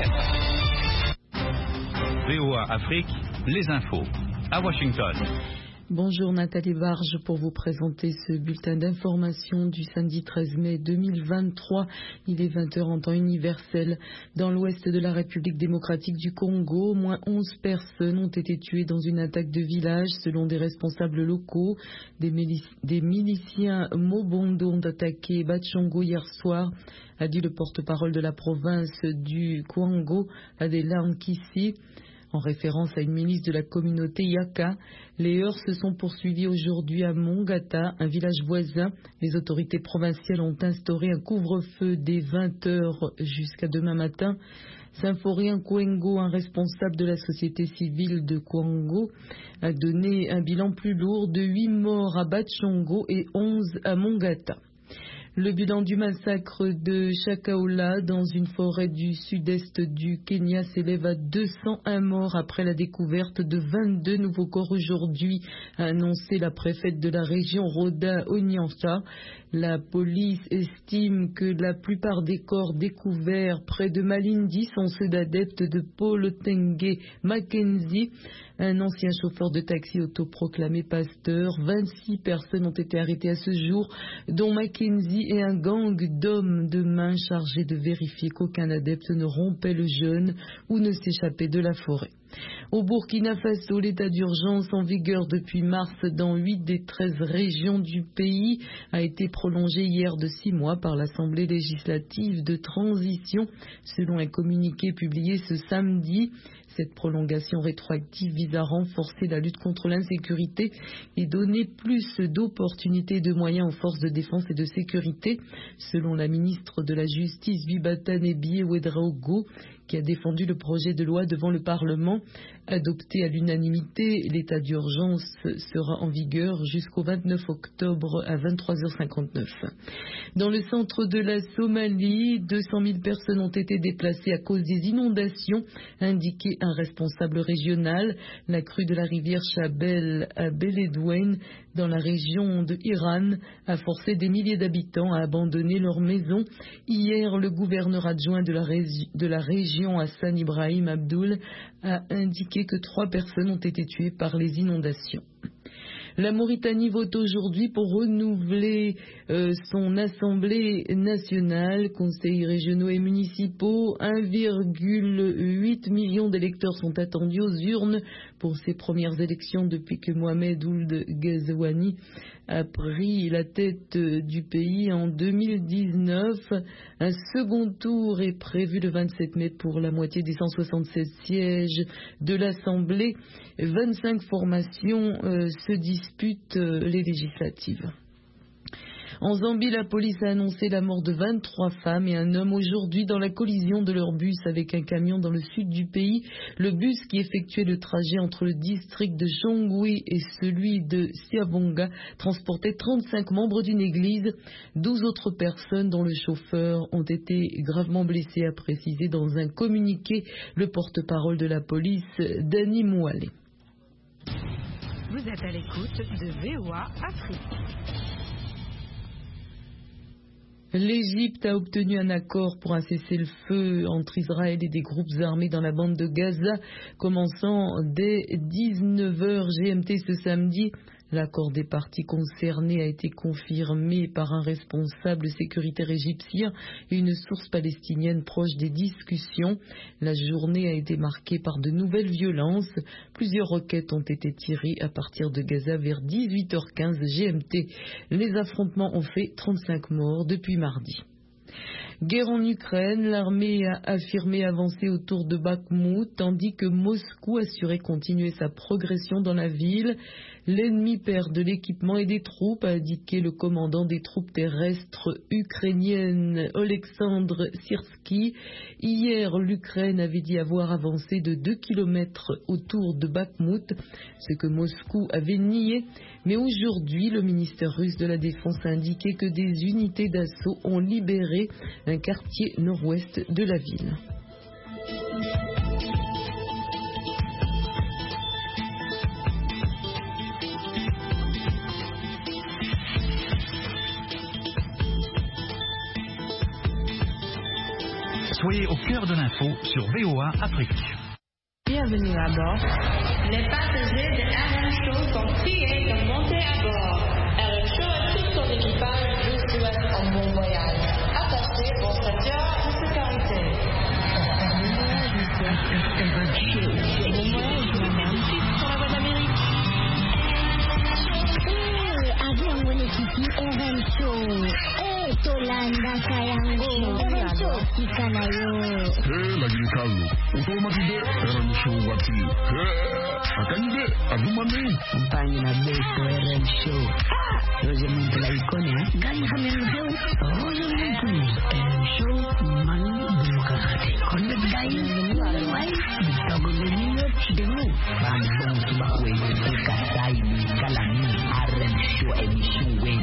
VOA Afrique, les infos, à Washington. Bonjour Nathalie Barge pour vous présenter ce bulletin d'information du samedi 13 mai 2023. Il est 20h en temps universel. Dans l'ouest de la République démocratique du Congo, au moins 11 personnes ont été tuées dans une attaque de village selon des responsables locaux. Des miliciens Mobondo ont attaqué Bachongo hier soir, a dit le porte-parole de la province du Kwango, Adela Nkisi. En référence à une milice de la communauté Yaka, les heurts se sont poursuivis aujourd'hui à Mongata, un village voisin. Les autorités provinciales ont instauré un couvre-feu dès 20h jusqu'à demain matin. Symphorien Kwengo, un responsable de la société civile de Kwango, a donné un bilan plus lourd de 8 morts à Bachongo et 11 à Mongata. Le bilan du massacre de Chakaola dans une forêt du sud-est du Kenya s'élève à 201 morts après la découverte de 22 nouveaux corps aujourd'hui, a annoncé la préfète de la région Rhoda Onyansa. La police estime que la plupart des corps découverts près de Malindi sont ceux d'adeptes de Paul Tengue Mackenzie, un ancien chauffeur de taxi autoproclamé pasteur. 26 personnes ont été arrêtées à ce jour, dont Mackenzie et un gang d'hommes de main chargés de vérifier qu'aucun adepte ne rompait le jeûne ou ne s'échappait de la forêt. Au Burkina Faso, l'état d'urgence en vigueur depuis mars dans 8 des 13 régions du pays a été prolongé hier de 6 mois par l'Assemblée législative de transition, selon un communiqué publié ce samedi. Cette prolongation rétroactive vise à renforcer la lutte contre l'insécurité et donner plus d'opportunités et de moyens aux forces de défense et de sécurité, selon la ministre de la Justice Bibatane Biewedraogo, qui a défendu le projet de loi devant le Parlement. Adopté à l'unanimité, l'état d'urgence sera en vigueur jusqu'au 29 octobre à 23h59. Dans le centre de la Somalie, 200 000 personnes ont été déplacées à cause des inondations, a indiqué un responsable régional. La crue de la rivière Chabelle à Beledweyne, dans la région de Iran, a forcé des milliers d'habitants à abandonner leurs maisons. Hier, le gouverneur adjoint de la région, Hassan Ibrahim Abdoul, a indiqué que 3 personnes ont été tuées par les inondations. La Mauritanie vote aujourd'hui pour renouveler son Assemblée nationale, conseils régionaux et municipaux. 1,8 million d'électeurs sont attendus aux urnes pour ces premières élections depuis que Mohamed Ould Ghazouani a pris la tête du pays en 2019. Un second tour est prévu le 27 mai pour la moitié des 176 sièges de l'Assemblée. 25 formations se disputent les législatives. En Zambie, la police a annoncé la mort de 23 femmes et un homme aujourd'hui dans la collision de leur bus avec un camion dans le sud du pays. Le bus qui effectuait le trajet entre le district de Jongwe et celui de Siabonga transportait 35 membres d'une église. 12 autres personnes, dont le chauffeur, ont été gravement blessées, a précisé dans un communiqué le porte-parole de la police, Dani Mouale. Vous êtes à l'écoute de VOA Afrique. L'Égypte a obtenu un accord pour un cessez-le-feu entre Israël et des groupes armés dans la bande de Gaza, commençant dès 19h GMT ce samedi. L'accord des parties concernées a été confirmé par un responsable sécuritaire égyptien et une source palestinienne proche des discussions. La journée a été marquée par de nouvelles violences. Plusieurs roquettes ont été tirées à partir de Gaza vers 18h15 GMT. Les affrontements ont fait 35 morts depuis mardi. Guerre en Ukraine, l'armée a affirmé avancer autour de Bakhmout, tandis que Moscou assurait continuer sa progression dans la ville. L'ennemi perd de l'équipement et des troupes, a indiqué le commandant des troupes terrestres ukrainiennes, Oleksandr Syrsky. Hier, l'Ukraine avait dit avoir avancé de 2 km autour de Bakhmout, ce que Moscou avait nié. Mais aujourd'hui, le ministère russe de la Défense a indiqué que des unités d'assaut ont libéré un quartier nord-ouest de la ville. Soyez au cœur de l'info sur VOA Afrique. Bienvenue à bord. Les passagers de RM Show sont priés de monter à bord. RM Show et tout son équipage vous souhaitent un bon voyage. Attachez vos ceintures de sécurité. Avion mwenyekiti RM Show. Tolanda kayango RM Show kikanayo. Lakini Carlo, utomatide RM Show wati. Akanyide agumami. Mpani na beto RM Show. Roje muntu la ikone. Gali hamemzeu. Roje muntu. RM Show manu demokrati. Konde gai. Wai. Bitago lenyo chidemu. Bambong subakwe. Kasai ni kalami. RM Show emission wen.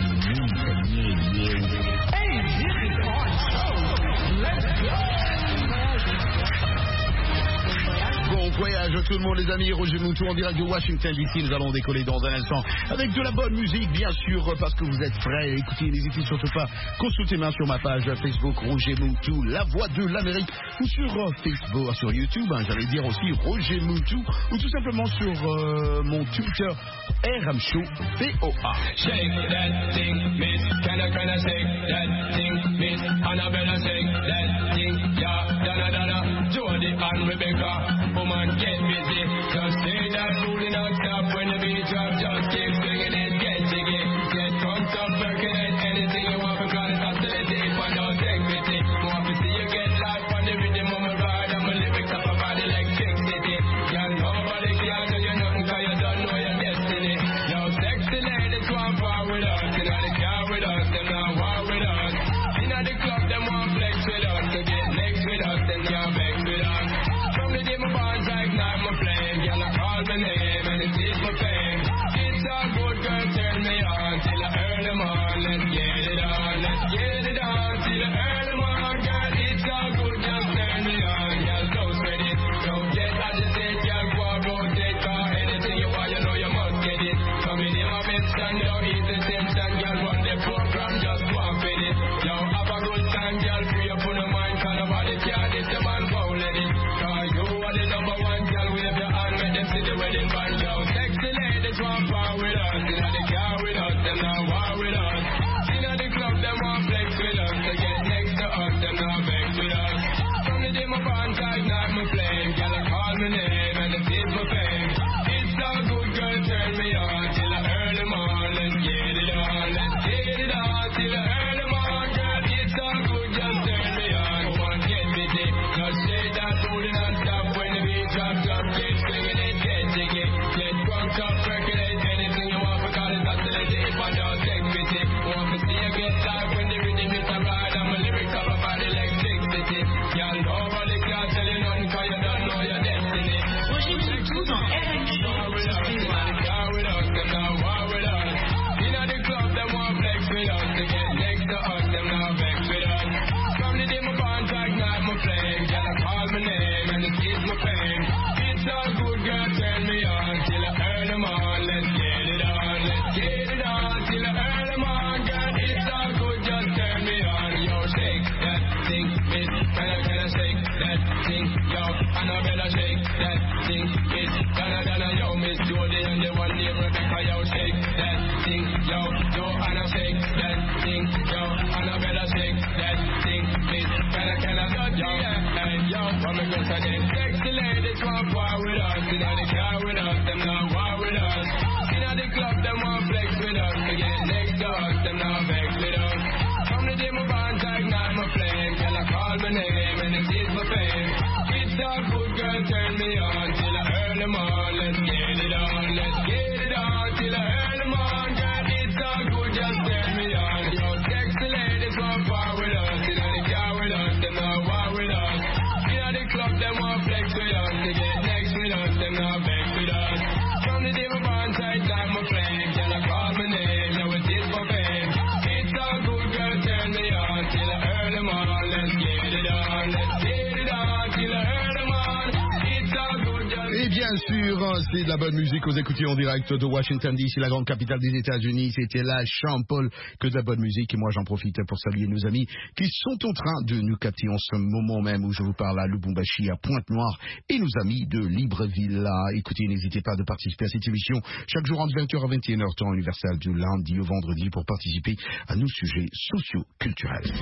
Bon voyage à tout le monde les amis, Roger Moutou en direct de Washington DC. Nous allons décoller dans un instant avec de la bonne musique bien sûr parce que vous êtes prêts. Écoutez, n'hésitez surtout pas, consultez-moi sur ma page Facebook Roger Moutou, la voix de l'Amérique, ou sur Facebook, sur YouTube, j'allais dire aussi Roger Moutou, ou tout simplement sur mon Twitter RM Show VOA. Shake that thing, miss. Can I shake that thing, miss? Annabella shake that thing, yeah. Donna, Jody and Rebecca. Woman, get busy. Just say that booty not stop when the beat drop. Just keep swinging it, get jiggy. Get drunk, up, percolate anything you want because it's hostility. But don't take pity. Want to see you get life on the rhythm of my ride. And my lyrics up about electricity. Y'all nobody can do you nothing because you don't know your destiny. Yo, sexy ladies want power with us. You know they car with us, them not war with us. You know the club, them want flex with us. To get next with us, them can't vex with us. From the day my bonds ignite my flame, girl I call my name and it is my fame. It's all good, girl, turn me on till I earn them on. Let's get it on, let's get it on till I earn them on, girl. It's all good, just turn me on, girl. Don't sweat it, don't get agitated, girl. Go and rotate, cause anything you want, you know you must get it. Come in my best and don't eat the tension, girl. Run the program, just walk with it. Yo, have a good time, girl. Free up on the mind, cause nobody care this the man won't let it. You are the number one girl, wave your hand, make them see the wedding band, yo. Sexy ladies want power with us, you know they car with us, them not war with us. You know the club, them want flex with us, to get next to us, them not vex with us. From the day my bonds ignite my flame, girl I call my name and it is my fame. It's all good, girl, turn me on till I earn them on. Let's get it on, let's get it on till I earn them on, girl. It's all good, just turn me on. Come on, get busy, just say that booty not stop when the beat drop, get swinging it, get jiggy, get drunk up, percolate anything you want because it's hostility. If I don't take pity, want to see you get live when the rhythm is a ride and my lyrics are about electricity. Y'all nobody can tell you nothing cause you don't know your destiny. Roger Moutou dans RM Show sur VOA. With us, them not war with us. You know the club, them want flex with us. To get next to us, them not vex with us. From the day my bonds ignite my flame, girl I call my name and it is my fame. It's all good, girl, turn me on till I earn them on. Let's get it on, let's get it on till I earn them on, girl. It's all good, just turn me on. Yo, shake that thing, miss. Can I shake that thing, yo? Annabella shake that thing, miss. Donna, yo, Miss Jody and the one named Rebecca, yo, shake that thing, yo. Joanna shake that thing, yo. Annabella shake that thing, miss. Can I touch yo? And yo, come against them sexy ladies want power with us. You know they car with us, them not war with us. You know the club, them want flex with us. To get next to us, them not vex with us. From the day my bonds ignite my flame, girl I call my name and it is my fame. It's all good, girl, turn me on till I earn them on. Let's get it on, let's get it on till I earn them on, girl. It's all good, just turn me on. Yo, sexy ladies want power with us. You know they car with us, them not war with us. You know the club, them want flex with us. To get next with us, them not vex with us. From the day my bonds ignite my flame, girl I call my name, now it is my fame. It's all good, girl, turn me on till I earn them on. Let's get it on, let's get it on till I earn them on. It's all Bien sûr, c'est de la bonne musique. Vous écoutez en direct de Washington DC, la grande capitale des États-Unis. C'était la Champ-Paul, que de la bonne musique. Et moi, j'en profite pour saluer nos amis qui sont en train de nous capter en ce moment même où je vous parle à Lubumbashi, à Pointe-Noire, et nos amis de Libreville. Écoutez, n'hésitez pas de participer à cette émission chaque jour entre 20h à 21h, temps universel, du lundi au vendredi, pour participer à nos sujets socio-culturels.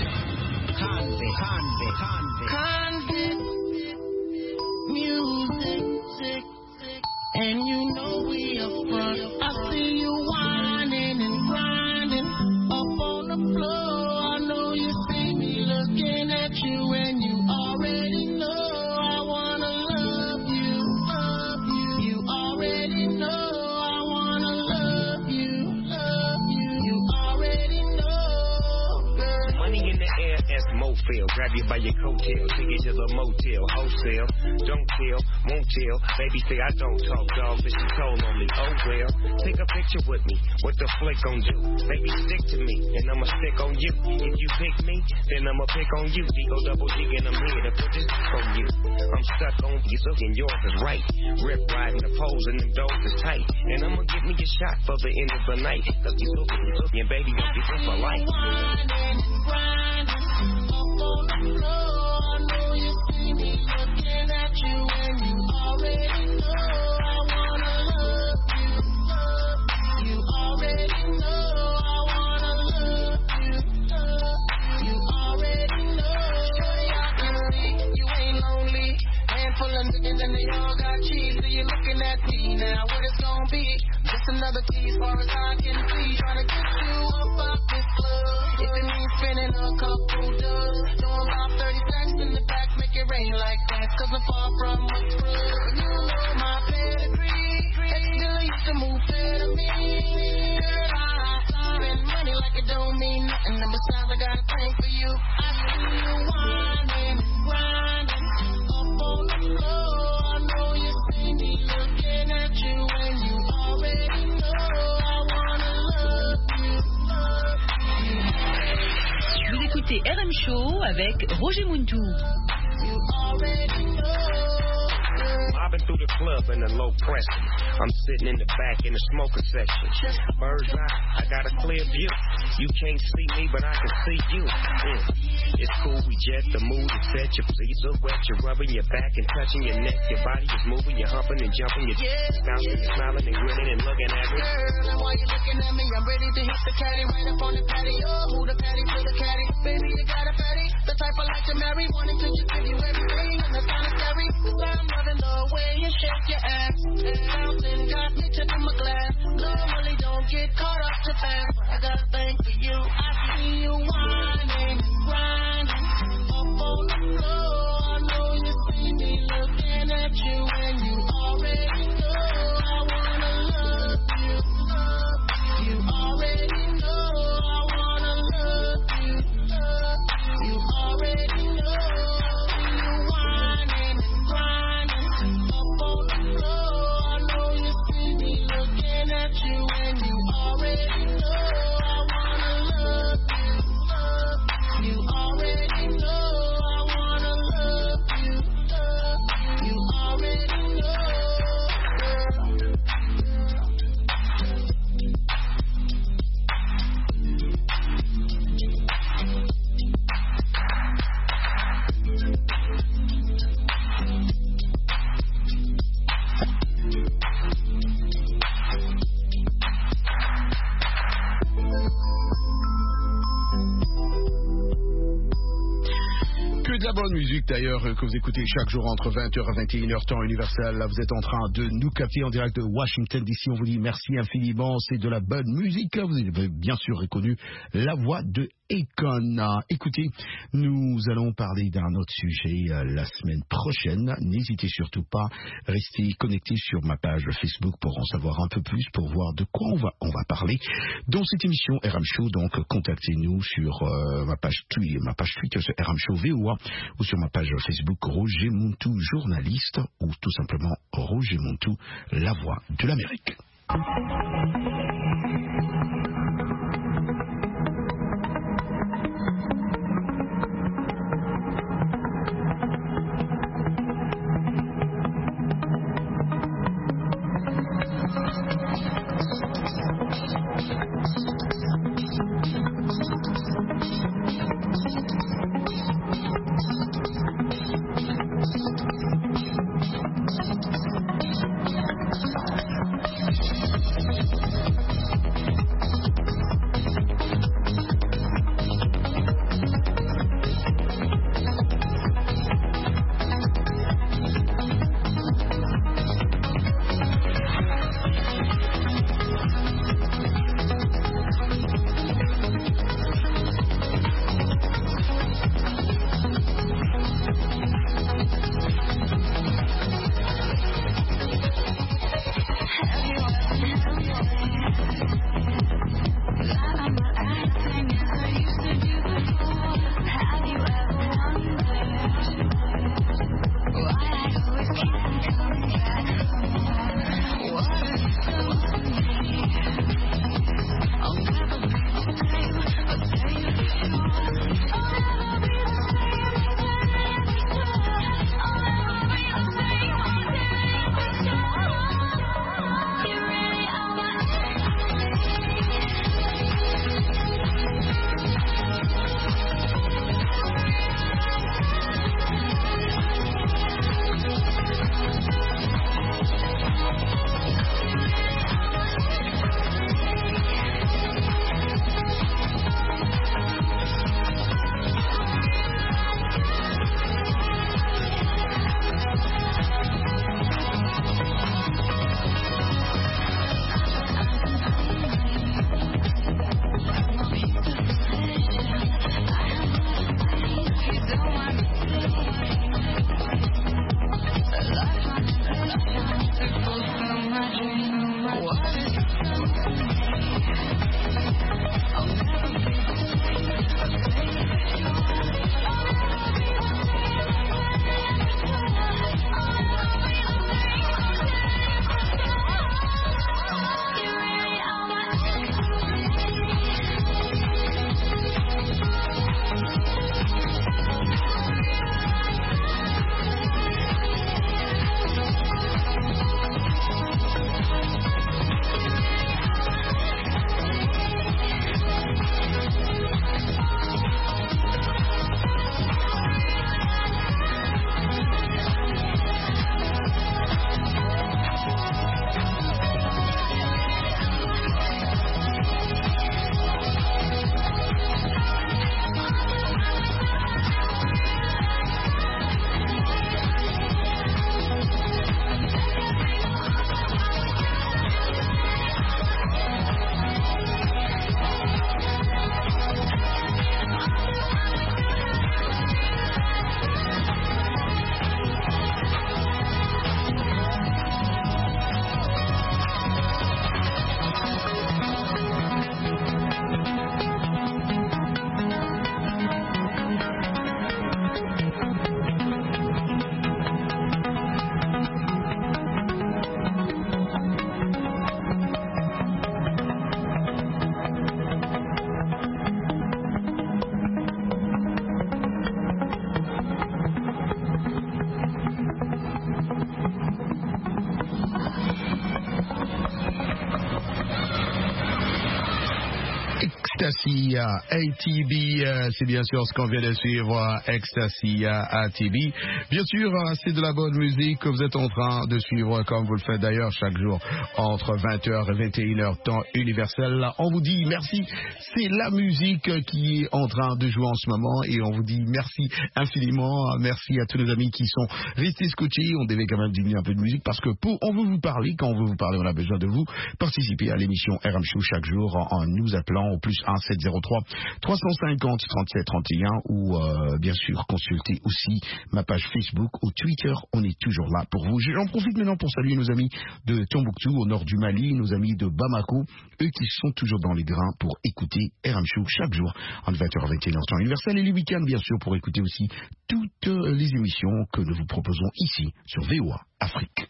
Music, and you know we up front. I see you whining and grinding up on the floor. I know you see me looking at you, and you already know I wanna love you, love you. You already know I wanna love you, love you. You already know, girl. Money in the air as Mofil. Grab you by your coattail, take you to the motel, wholesale. Don't tell, won't tell. Baby say I don't talk, dog, but she told on me. Oh well, take a picture with me. What the flick gon' do? Baby, stick to me, and I'ma stick on you. If you pick me, then I'ma pick on you. D-O-double-G, and I'm here to put this on you. I'm stuck on you, and yours is right. Rip riding the poles, and them doors is tight. And I'ma give me a shot for the end of the night. Cause you look, and baby, don't be for life. Grinding, up on the floor. I know you see me looking at you, and you already know I wanna love you, love you. You already know I wanna love you, love you. You already know. Shorty, I can see you ain't lonely. Handful of niggas and they all got cheese. So you looking at me now, what it's gonna be? Just another key as far as I can see. Trying to get you up out this club. If it means spending a couple dubs, doing about 30 stacks in the back, make it rain like that. Cause I'm far from a scrub. You know my pedigree. Still used to move better me. Girl, I spend money like it don't mean nothing. And besides, I got a thing for you. I see you whining, grinding up on the floor. I know you see me looking at you, and you already know I wanna love you, love you. Vous écoutez RM Show avec Roger Muntou. You already know. Mobbing through the club in a low pressure. I'm sitting in the back in the smoker section. Bird's eye, I got a clear view. You can't see me, but I can see you. It's cool, we jet, the mood is set. Your feet are wet, you're rubbing your back and touching your neck. Your body is moving, you're humping and jumping. You're bouncing, you're smiling and grinning and looking at me. Girl, and while you're looking at me, I'm ready to hit the caddy right up on the patio. Who the patty to the caddy? Baby, you got a fatty, the type I like to marry. Wanting to just give you everything, and that's kind of scary. Cause I'm loving the way you shake your ass. And bouncing got me tipping my glass. Normally don't get caught up too fast, but I got a thing for you. I see you whining, grinding up on the floor. I know you see me looking at you, and you already know I wanna love you, love you. You already know I wanna love you, love you. You already know. You whining and grinding up on the floor. I know you see me looking at you, and you already know I wanna love you, love you. You already know I wanna love you, love you. You already know, girl. Que de la bonne musique d'ailleurs que vous écoutez chaque jour entre 20h à 21h temps universel. Là vous êtes en train de nous capter en direct de Washington DC. On vous dit merci infiniment, c'est de la bonne musique. Vous avez bien sûr reconnu la voix de Akon. Écoutez, nous allons parler d'un autre sujet la semaine prochaine. N'hésitez surtout pas, restez connectés sur ma page Facebook pour en savoir un peu plus, pour voir de quoi on va parler dans cette émission RM Show. Donc contactez-nous sur ma page Twitter sur RM Show VOA ou sur ma page Facebook Roger Muntou journaliste, ou tout simplement Roger Muntou, la voix de l'Amérique. Ecstasy ATB, c'est bien sûr ce qu'on vient de suivre, Ecstasy ATB. Bien sûr, c'est de la bonne musique que vous êtes en train de suivre, comme vous le faites d'ailleurs chaque jour entre 20h et 21h, temps universel. On vous dit merci, c'est la musique qui est en train de jouer en ce moment et on vous dit merci infiniment. Merci à tous nos amis qui sont restés scotchés. On devait quand même diminuer un peu de musique parce que on veut vous parler. Quand on veut vous parler, on a besoin de vous. Participer à l'émission RM Show chaque jour en nous appelant au plus 1 703 350 37 31 ou bien sûr consulter aussi ma page Facebook ou Twitter. On est toujours là pour vous. J'en profite maintenant pour saluer nos amis de Tombouctou au nord du Mali, nos amis de Bamako, eux qui sont toujours dans les grains pour écouter RM Show chaque jour entre 20h et 21h temps universel et les week-ends bien sûr pour écouter aussi toutes les émissions que nous vous proposons ici sur VOA Afrique.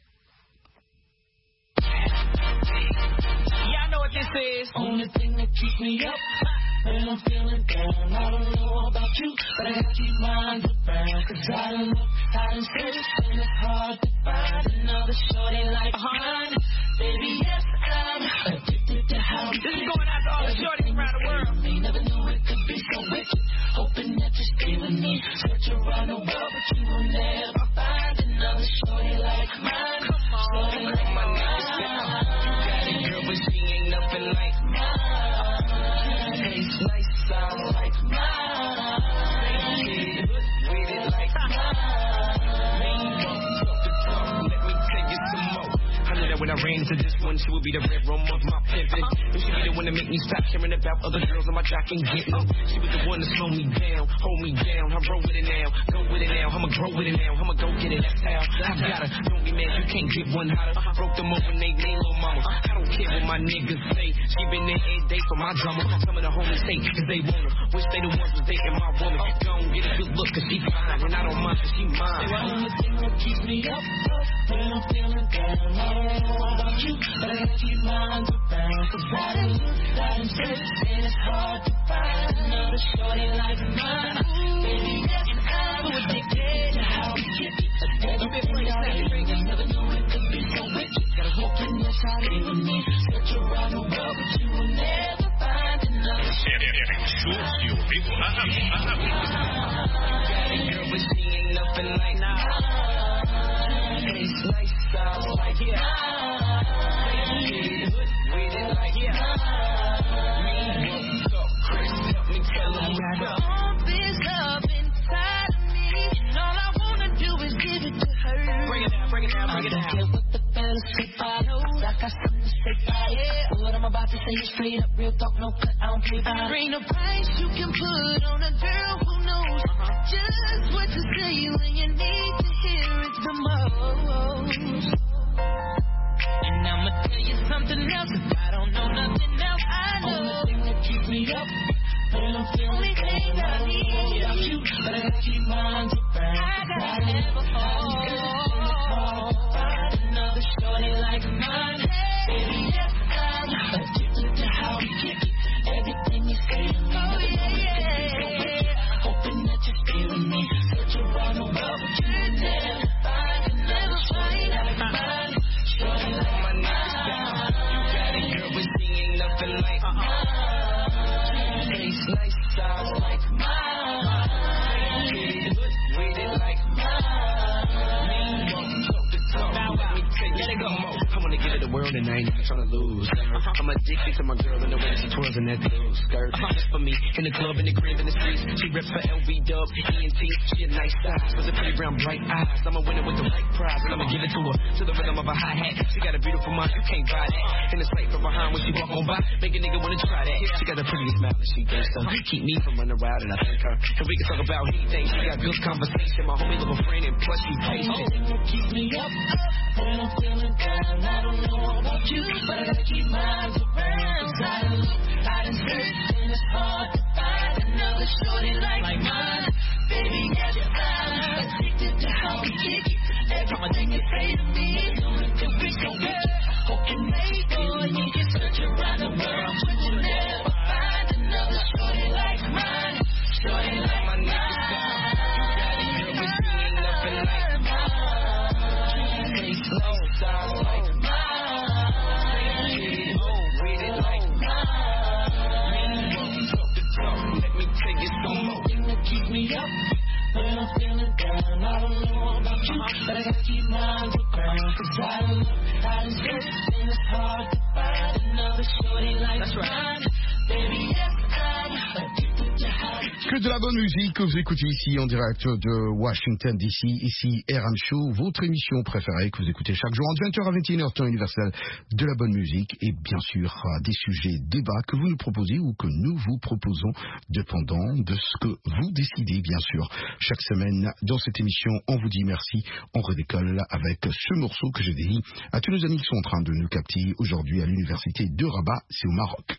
This is only thing that keeps me up when I'm feeling down. I don't know about you, but I gotta keep mine around. Cause I done look, I done searched, and it's hard to find another shorty like mine. Baby, yes, I'm addicted to how you this is going out to all the shorties around the world. You never knew it could be so wicked. Hoping that you stay with me. Search around the world, but you will never find another shorty like mine. Shorty like mine. Girl, but she ain't nothing like mine. Taste nice, sound like mine. With it like mine. Let me tell you some more. I knew that when I ran into this one, she would be the red room of my pimpin'. And she be the one to make me stop caring about other girls on my jock and get them. She was the one to slow me down, hold me down. I roll with it now, go with it now. I'ma grow with it now, I'ma go get it. That's how I got her. Don't be mad, you can't get one hotter. Broke them over, they little mama. I don't care what my niggas say. She been there every day for my drama. Some of the homies hate cause they want her. Wish they the ones was dating my woman. Don't get a good look cause she fine. And I don't mind cause she mine. The only thing that keeps me up when I'm feeling down. I don't know about you, but I gotta keep mine around. Cause I done searched and it's hard to find another shorty like mine. Baby, yes, I'm addicted to how we kick it. Everything I do, you never knew it could be so wicked. Gotta hope in this how they with me. Search around the world, but you will never find another shorty like mine. Girl, but she ain't nothing like mine. Taste nice, sound like mine. With it like mine. Chris, help me tell them what's up. All this love inside of me, and all I wanna do is give it to her. Bring it down, bring it down, bring it down. I don't care what the fellas say, I know I got something to say about it. What I'm about to say is straight up real talk, no cut, I don't play by it. There ain't no price you can put on a girl who knows just what to say when you need to hear it the most. And I'ma tell you something else, if I don't know nothing else, I know. Only thing that keeps me up when I'm feeling thing I need about you, but I gotta keep mine around. I gotta never fall. Find another shorty like mine. Baby, yes, I'm addicted to how we kick it. Everything you say to me, hoping that you stay with me. Search around the world, but you will never find another shorty like mine. Shorty like my niggas down. You got it, girl, but she ain't nothing like mine. Taste nice, sound like mine. With it like mine. Talk the talk, let me take it go. I wanna give it the world and I ain't even tryna lose. I'm addicted to my girl and the way she twirls in that blue skirt. Just for me, in the club, in the crib, in the streets. She rips for LV Dub, ENT. She a nice size, with a pretty brown, bright eyes. I'ma win it with the right prize, and I'ma give it to her to the rhythm of a hi-hat. She got a beautiful mind, you can't buy that. In the sight from behind when she walk on by, make a nigga wanna try that. She got the prettiest smile and she gangsta. Keep me from running wild and I thank her. And we can talk about anything. She got good conversation. My homie little friend and plus she patient. Keep me up when I'm feeling down. I don't know about you, but I gotta keep mine around. I done searched and it's hard to find another shorty like mine. Baby, yes, I'm addicted to how we kick it. Everything you say to me, it could be so good. Hoping maybe you can search around the world, but you'll never find another shorty like mine. Shorty like my niggas down. You got it, girl, but you ain't nothing like mine. Taste slow, sound like mine. With it like mine. when I'm feeling down. I don't know about you, but I gotta keep my eyes around. Cause I don't know how to sit, and it's hard to find another shorty like mine. Baby, yes, I'm addicted to how Que de la bonne musique que vous écoutez ici en direct de Washington DC, ici RM Show, votre émission préférée que vous écoutez chaque jour en 20h à 21h, temps universel, de la bonne musique et bien sûr des sujets, débats que vous nous proposez ou que nous vous proposons, dépendant de ce que vous décidez bien sûr. Chaque semaine dans cette émission, on vous dit merci, on redécolle avec ce morceau que je dédie à tous nos amis qui sont en train de nous capter aujourd'hui à l'université de Rabat, c'est au Maroc.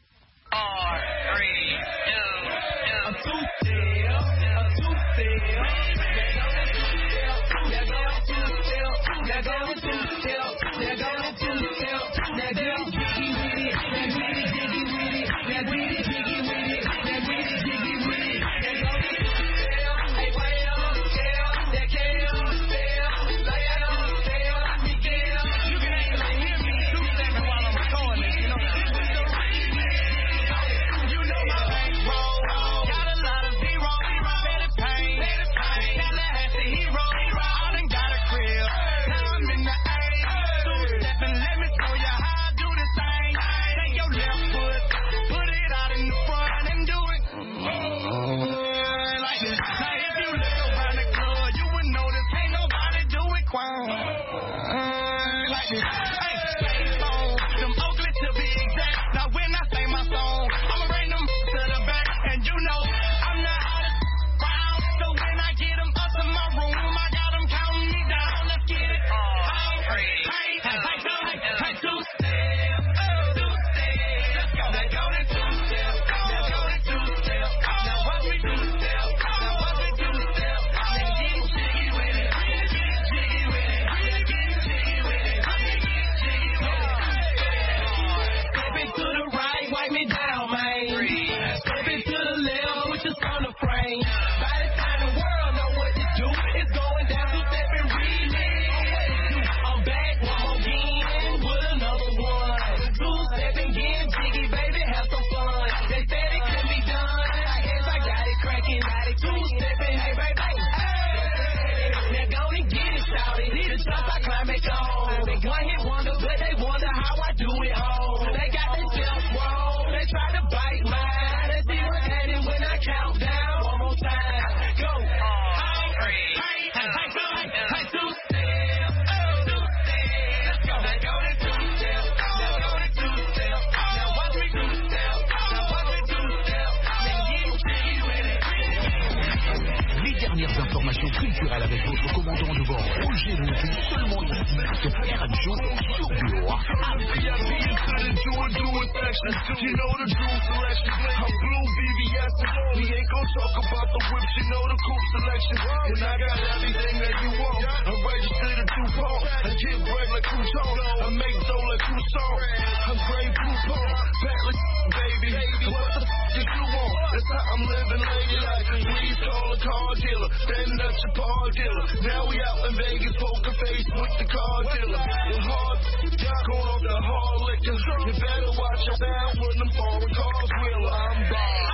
You know the true selection. I'm blue BBS. We ain't gon' talk about the whips. You know the cool selection. And I got everything that you want. I'm registered to DuPont. I get bread like Crouton. I make dough like Crouton. I'm Grey Poupon. Back like baby. What the did you want? That's how I'm living lady like. Please call a car dealer. Standing up your bar dealer. Now we out in Vegas, poker face with the car dealer. The hard going off the hard liquor. You better watch your sound when them foreign cars wheel. I'm bald.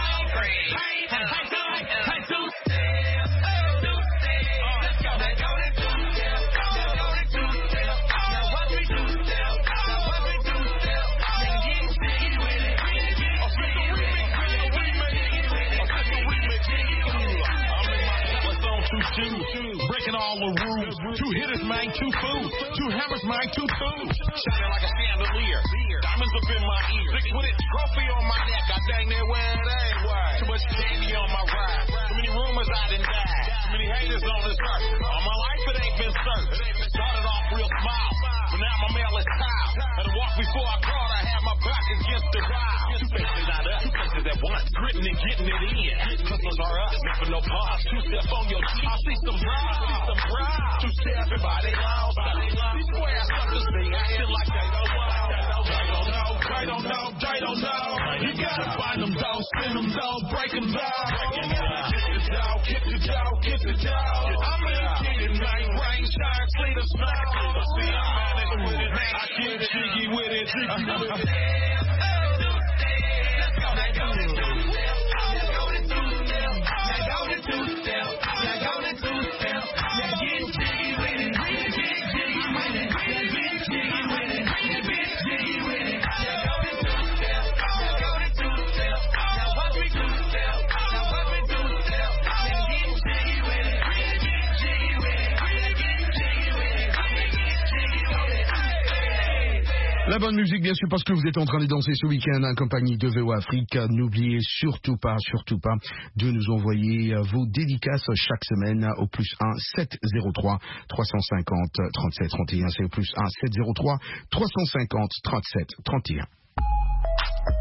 Breaking all the rules. Two hitters, man, two fools. Two hammers, man, two tools. Shining like a chandelier. Diamonds up in my ear. 6-foot trophy on my neck. I dang near where it ain't. Too much candy on my ride. Too many rumors I done died. Too many haters on this earth. All my life it ain't been served. Started off real smile, but now my mail is tiled. Had to walk before I crawled. I had my back against the wall. Two faces not us. Two faces at once. Gritting and getting it in. Customers are us. Never no pause. Two steps on your cheek. I see some bras. Two steps everybody lost. These square suckers be acting like they don't know. They don't know. They don't know. You gotta find them dogs, spin them dogs, break them down. Get the dog. I'm in it, night rain, shine, sleet or snow. See, I'm managed with it. I get jiggy with it. Let's go. La bonne musique, bien sûr, parce que vous êtes en train de danser ce week-end en compagnie de VOA Afrique. N'oubliez surtout pas de nous envoyer vos dédicaces chaque semaine au plus 1 703 350 37 31. C'est au plus 1 703 350 37 31.